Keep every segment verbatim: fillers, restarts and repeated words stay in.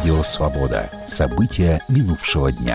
Радио «Свобода». События минувшего дня.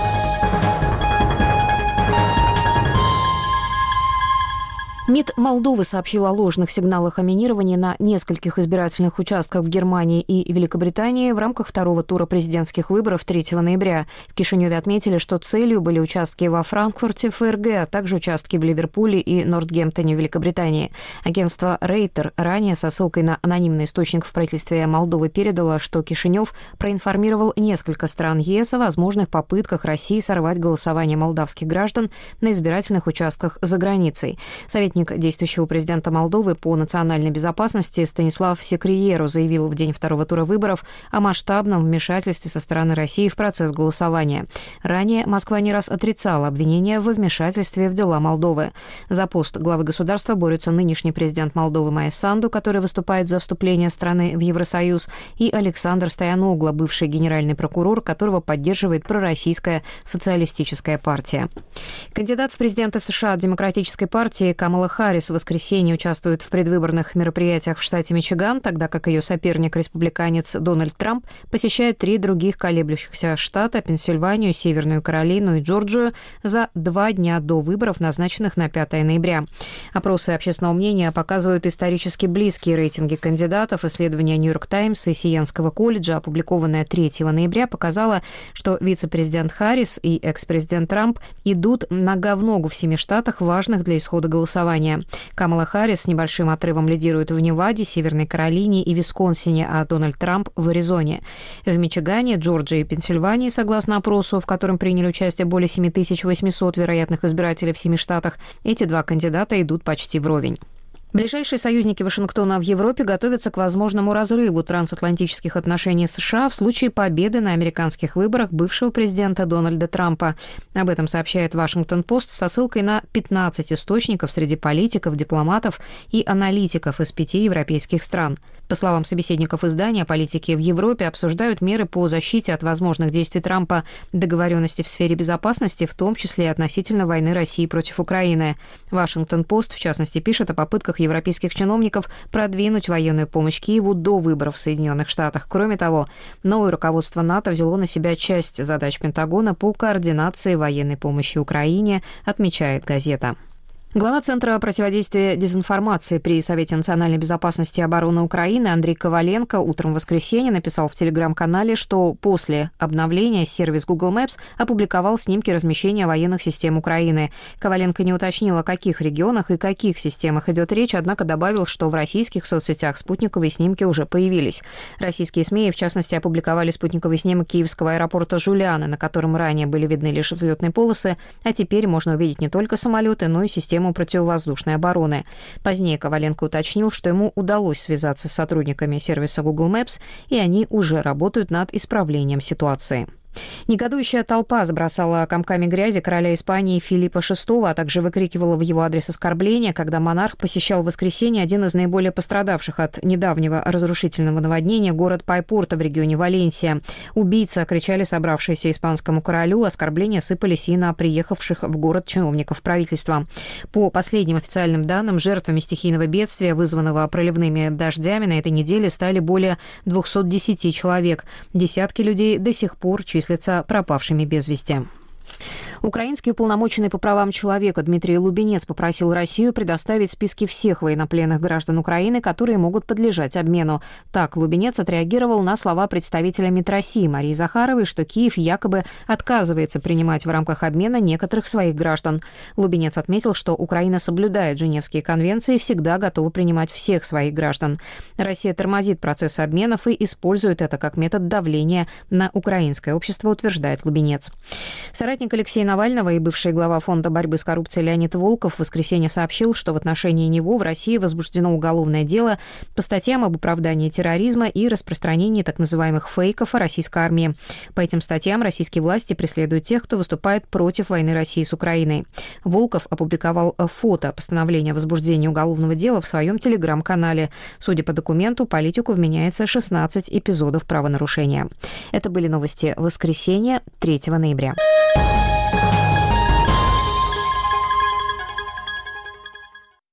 МИД Молдовы сообщил о ложных сигналах о минировании на нескольких избирательных участках в Германии и Великобритании в рамках второго тура президентских выборов третьего ноября. В Кишиневе отметили, что целью были участки во Франкфурте, ФРГ, а также участки в Ливерпуле и Нортгемптоне, Великобритании. Агентство Рейтер ранее со ссылкой на анонимный источник в правительстве Молдовы передало, что Кишинев проинформировал несколько стран ЕС о возможных попытках России сорвать голосование молдавских граждан на избирательных участках за границей. Советник действующего президента Молдовы по национальной безопасности Станислав Секриеру заявил в день второго тура выборов о масштабном вмешательстве со стороны России в процесс голосования. Ранее Москва не раз отрицала обвинения во вмешательстве в дела Молдовы. За пост главы государства борются нынешний президент Молдовы Майя Санду, который выступает за вступление страны в Евросоюз, и Александр Стояногло, бывший генеральный прокурор, которого поддерживает пророссийская социалистическая партия. Кандидат в президенты США от Демократической партии Камала Харрис в воскресенье участвует в предвыборных мероприятиях в штате Мичиган, тогда как ее соперник-республиканец Дональд Трамп посещает три других колеблющихся штата – Пенсильванию, Северную Каролину и Джорджию за два дня до выборов, назначенных на пятое ноября. Опросы общественного мнения показывают исторически близкие рейтинги кандидатов. Исследование «Нью-Йорк Таймс» и Сиенского колледжа, опубликованное третьего ноября, показало, что вице-президент Харрис и экс-президент Трамп идут нога в ногу в семи штатах, важных для исхода голосования. Камала Харрис с небольшим отрывом лидирует в Неваде, Северной Каролине и Висконсине, а Дональд Трамп в Аризоне. В Мичигане, Джорджии и Пенсильвании, согласно опросу, в котором приняли участие более семь тысяч восемьсот вероятных избирателей в семи штатах, эти два кандидата идут почти вровень. Ближайшие союзники Вашингтона в Европе готовятся к возможному разрыву трансатлантических отношений с США в случае победы на американских выборах бывшего президента Дональда Трампа. Об этом сообщает Вашингтон-Пост со ссылкой на пятнадцать источников среди политиков, дипломатов и аналитиков из пяти европейских стран. По словам собеседников издания, политики в Европе обсуждают меры по защите от возможных действий Трампа, договоренности в сфере безопасности, в том числе и относительно войны России против Украины. Вашингтон-Пост, в частности, пишет о попытках европейских чиновников продвинуть военную помощь Киеву до выборов в Соединенных Штатах. Кроме того, новое руководство НАТО взяло на себя часть задач Пентагона по координации военной помощи Украине, отмечает газета. Глава Центра противодействия дезинформации при Совете национальной безопасности и обороны Украины Андрей Коваленко утром в воскресенье написал в телеграм-канале, что после обновления сервис Google Maps опубликовал снимки размещения военных систем Украины. Коваленко не уточнил, о каких регионах и каких системах идет речь, однако добавил, что в российских соцсетях спутниковые снимки уже появились. Российские СМИ, в частности, опубликовали спутниковый снимок киевского аэропорта Жуляны, на котором ранее были видны лишь взлетные полосы, а теперь можно увидеть не только самолеты, но и систему противовоздушной обороны. Позднее Коваленко уточнил, что ему удалось связаться с сотрудниками сервиса Google Maps, и они уже работают над исправлением ситуации. Негодующая толпа забросала комками грязи короля Испании Филиппа шестого, а также выкрикивала в его адрес оскорбления, когда монарх посещал в воскресенье один из наиболее пострадавших от недавнего разрушительного наводнения город Пайпорто в регионе Валенсия. «Убийца!» кричали собравшиеся испанскому королю, оскорбления сыпались и на приехавших в город чиновников правительства. По последним официальным данным, жертвами стихийного бедствия, вызванного проливными дождями, на этой неделе стали более двухсот десяти человек. Десятки людей до сих пор числятся пропавшими без вести. Украинский уполномоченный по правам человека Дмитрий Лубенец попросил Россию предоставить списки всех военнопленных граждан Украины, которые могут подлежать обмену. Так Лубенец отреагировал на слова представителя МИД России Марии Захаровой, что Киев якобы отказывается принимать в рамках обмена некоторых своих граждан. Лубенец отметил, что Украина соблюдает Женевские конвенции и всегда готова принимать всех своих граждан. Россия тормозит процесс обменов и использует это как метод давления на украинское общество, утверждает Лубенец. Соратник Алексея Навального и бывший глава Фонда борьбы с коррупцией Леонид Волков в воскресенье сообщил, что в отношении него в России возбуждено уголовное дело по статьям об оправдании терроризма и распространении так называемых фейков о российской армии. По этим статьям российские власти преследуют тех, кто выступает против войны России с Украиной. Волков опубликовал фото постановления о возбуждении уголовного дела в своем телеграм-канале. Судя по документу, политику вменяется шестнадцать эпизодов правонарушения. Это были новости воскресенья, третьего ноября.